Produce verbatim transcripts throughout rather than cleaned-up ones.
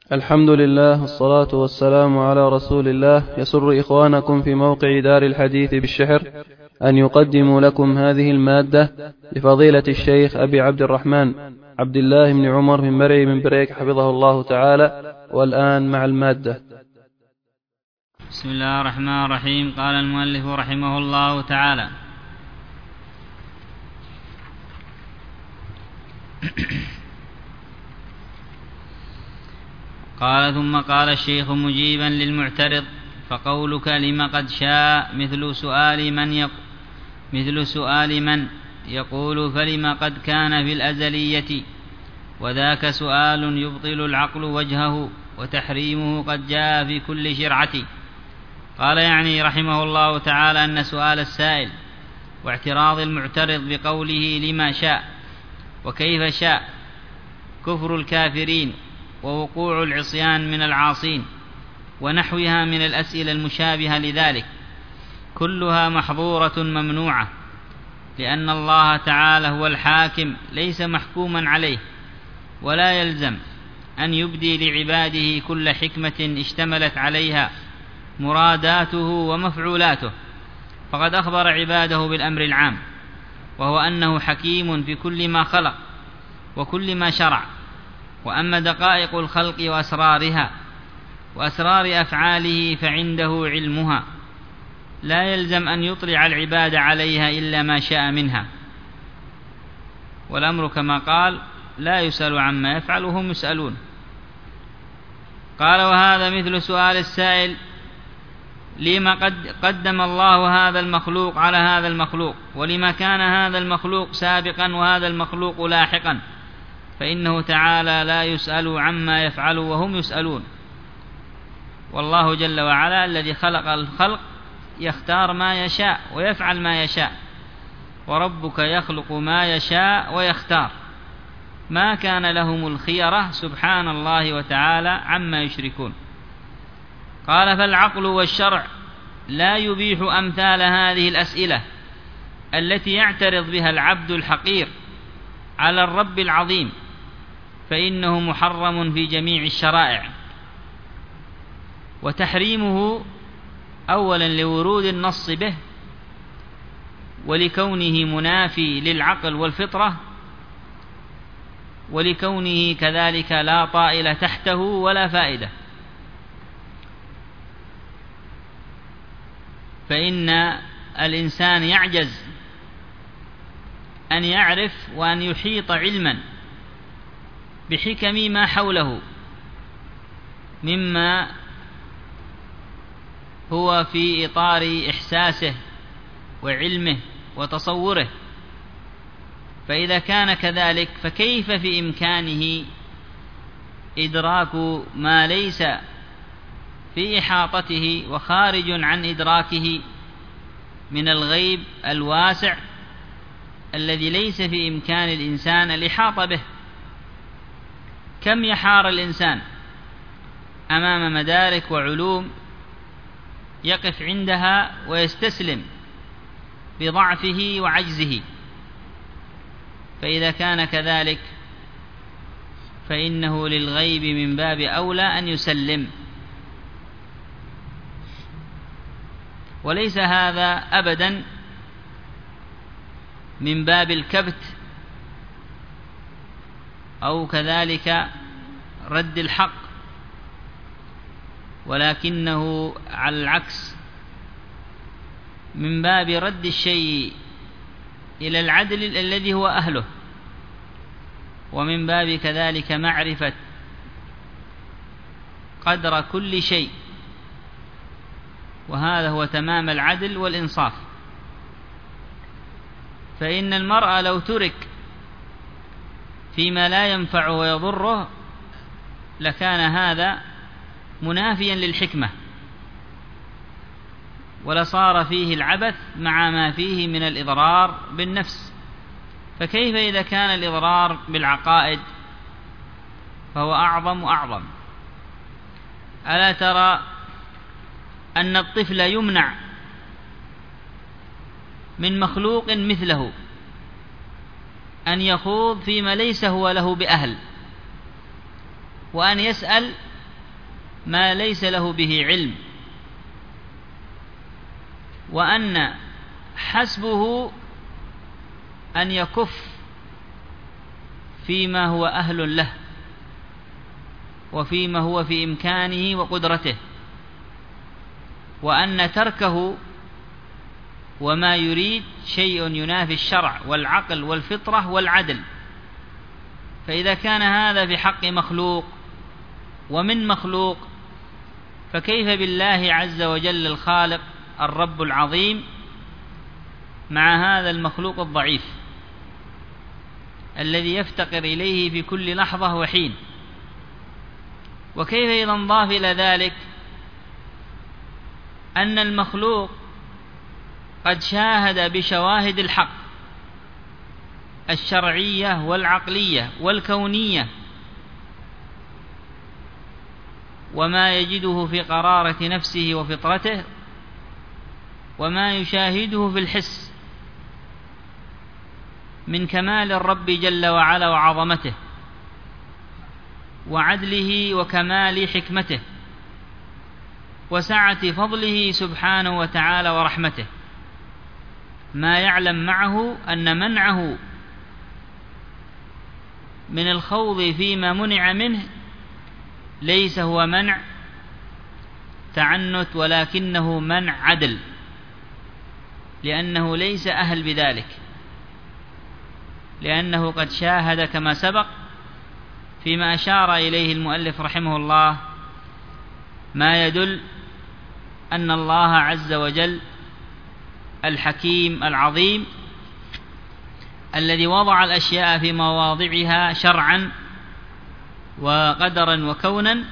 الحمد لله والصلاة والسلام على رسول الله. يسر إخوانكم في موقع دار الحديث بالشحر أن يقدموا لكم هذه المادة لفضيلة الشيخ أبي عبد الرحمن عبد الله بن عمر بن مرعي بن بريك حفظه الله تعالى. والآن مع المادة. بسم الله الرحمن الرحيم. قال المؤلف رحمه الله تعالى: قال ثم قال الشيخ مجيبا للمعترض: فقولك لم قد شاء مثل سؤال من يق... مثل سؤال من يقول فلم قد كان في الأزلية، وذاك سؤال يبطل العقل وجهه، وتحريمه قد جاء في كل شرعة. قال يعني رحمه الله تعالى أن سؤال السائل واعتراض المعترض بقوله لما شاء وكيف شاء كفر الكافرين ووقوع العصيان من العاصين ونحوها من الأسئلة المشابهة لذلك كلها محظورة ممنوعة، لأن الله تعالى هو الحاكم ليس محكوما عليه، ولا يلزم أن يبدي لعباده كل حكمة اشتملت عليها مراداته ومفعولاته، فقد أخبر عباده بالأمر العام، وهو أنه حكيم في كل ما خلق وكل ما شرع. وأما دقائق الخلق وأسرارها وأسرار أفعاله فعنده علمها، لا يلزم أن يطلع العباد عليها إلا ما شاء منها، والأمر كما قال: لا يسأل عما يفعل وهم يسألون. قال: وهذا مثل سؤال السائل لما قد قدم الله هذا المخلوق على هذا المخلوق، ولما كان هذا المخلوق سابقا وهذا المخلوق لاحقا، فإنه تعالى لا يسأل عما يفعل وهم يسألون. والله جل وعلا الذي خلق الخلق يختار ما يشاء ويفعل ما يشاء، وربك يخلق ما يشاء ويختار، ما كان لهم الخيرة سبحان الله وتعالى عما يشركون. قال: فالعقل والشرع لا يبيح أمثال هذه الأسئلة التي يعترض بها العبد الحقير على الرب العظيم، فإنه محرم في جميع الشرائع، وتحريمه أولا لورود النص به، ولكونه منافي للعقل والفطرة، ولكونه كذلك لا طائل تحته ولا فائدة. فإن الإنسان يعجز أن يعرف وأن يحيط علما بحكم ما حوله مما هو في إطار إحساسه وعلمه وتصوره. فإذا كان كذلك فكيف في إمكانه إدراك ما ليس في إحاطته وخارج عن إدراكه من الغيب الواسع الذي ليس في إمكان الإنسان الإحاطة به؟ كم يحار الإنسان أمام مدارك وعلوم يقف عندها ويستسلم بضعفه وعجزه. فإذا كان كذلك فإنه للغيب من باب أولى أن يسلم. وليس هذا أبدا من باب الكبت أو كذلك رد الحق، ولكنه على العكس من باب رد الشيء إلى العدل الذي هو أهله، ومن باب كذلك معرفة قدر كل شيء، وهذا هو تمام العدل والإنصاف. فإن المرء لو ترك فيما لا ينفعه ويضره لكان هذا منافيا للحكمة، ولصار فيه العبث مع ما فيه من الإضرار بالنفس. فكيف إذا كان الإضرار بالعقائد فهو أعظم وأعظم؟ ألا ترى أن الطفل يمنع من مخلوق مثله أن يخوض فيما ليس هو له بأهل، وأن يسأل ما ليس له به علم، وأن حسبه أن يكف فيما هو أهل له وفيما هو في إمكانه وقدرته، وأن تركه وما يريد شيء ينافي الشرع والعقل والفطرة والعدل. فإذا كان هذا في حق مخلوق ومن مخلوق، فكيف بالله عز وجل الخالق الرب العظيم مع هذا المخلوق الضعيف الذي يفتقر إليه في كل لحظة وحين؟ وكيف إذا انضاف إلى ذلك أن المخلوق قد شاهد بشواهد الحق الشرعية والعقلية والكونية وما يجده في قرارة نفسه وفطرته، وما يشاهده في الحس من كمال الرب جل وعلا وعظمته وعدله وكمال حكمته وسعة فضله سبحانه وتعالى ورحمته، ما يعلم معه أن منعه من الخوض فيما منع منه ليس هو منع تعنت، ولكنه منع عدل، لأنه ليس أهل بذلك، لأنه قد شاهد كما سبق فيما أشار إليه المؤلف رحمه الله ما يدل أن الله عز وجل الحكيم العظيم الذي وضع الأشياء في مواضعها شرعا وقدرا وكونا،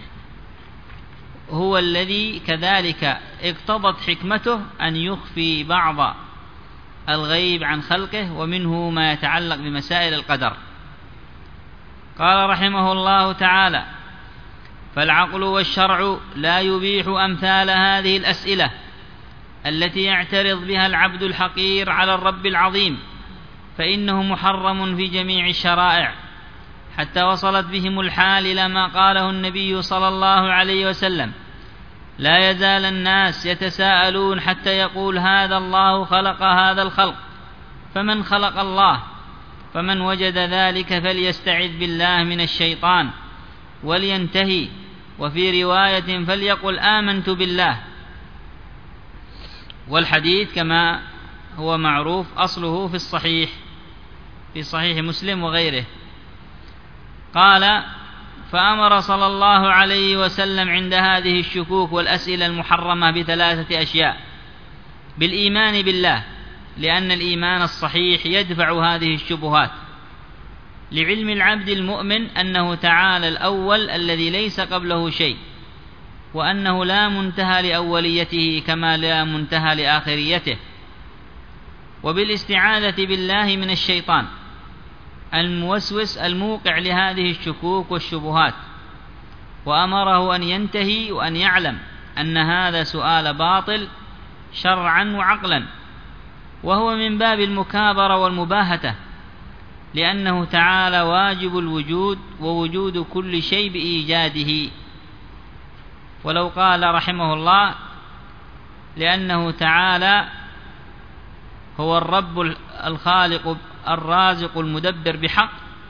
هو الذي كذلك اقتضت حكمته أن يخفي بعض الغيب عن خلقه، ومنه ما يتعلق بمسائل القدر. قال رحمه الله تعالى: فالعقل والشرع لا يبيح أمثال هذه الأسئلة التي يعترض بها العبد الحقير على الرب العظيم، فإنه محرم في جميع الشرائع، حتى وصلت بهم الحال إلى ما قاله النبي صلى الله عليه وسلم: لا يزال الناس يتساءلون حتى يقول هذا الله خلق هذا الخلق، فمن خلق الله؟ فمن وجد ذلك فليستعذ بالله من الشيطان ولينتهي. وفي رواية فليقل آمنت بالله. والحديث كما هو معروف أصله في الصحيح في صحيح مسلم وغيره. قال: فأمر صلى الله عليه وسلم عند هذه الشكوك والأسئلة المحرمة بثلاثة أشياء: بالإيمان بالله، لأن الإيمان الصحيح يدفع هذه الشبهات، لعلم العبد المؤمن أنه تعالى الأول الذي ليس قبله شيء، وأنه لا منتهى لأوليته كما لا منتهى لآخريته. وبالاستعاذة بالله من الشيطان الموسوس الموقع لهذه الشكوك والشبهات، وأمره أن ينتهي وأن يعلم أن هذا سؤال باطل شرعا وعقلا، وهو من باب المكابرة والمباهتة، لأنه تعالى واجب الوجود ووجود كل شيء بإيجاده. ولو قال رحمه الله: لأنه تعالى هو الرب الخالق الرازق المدبر بحق،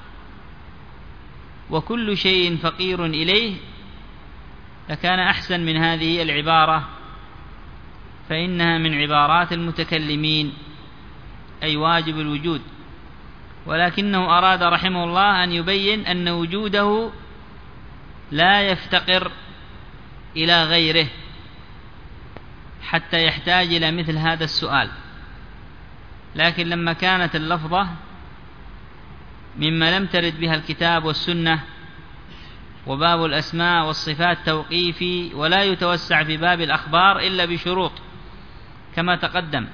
وكل شيء فقير إليه، لكان أحسن من هذه العبارة، فإنها من عبارات المتكلمين، أي واجب الوجود. ولكنه أراد رحمه الله أن يبين أن وجوده لا يفتقر إلى غيره حتى يحتاج إلى مثل هذا السؤال. لكن لما كانت اللفظة مما لم ترد بها الكتاب والسنة، وباب الأسماء والصفات توقيفي، ولا يتوسع في باب الأخبار إلا بشروط كما تقدم،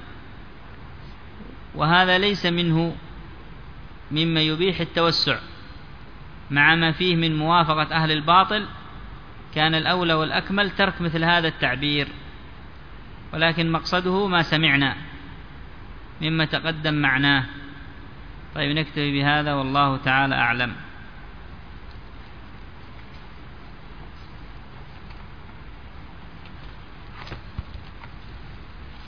وهذا ليس منه مما يبيح التوسع، مع ما فيه من موافقة أهل الباطل. كان الأولى والأكمل ترك مثل هذا التعبير، ولكن مقصده ما سمعنا مما تقدم معناه. طيب، نكتفي بهذا والله تعالى أعلم.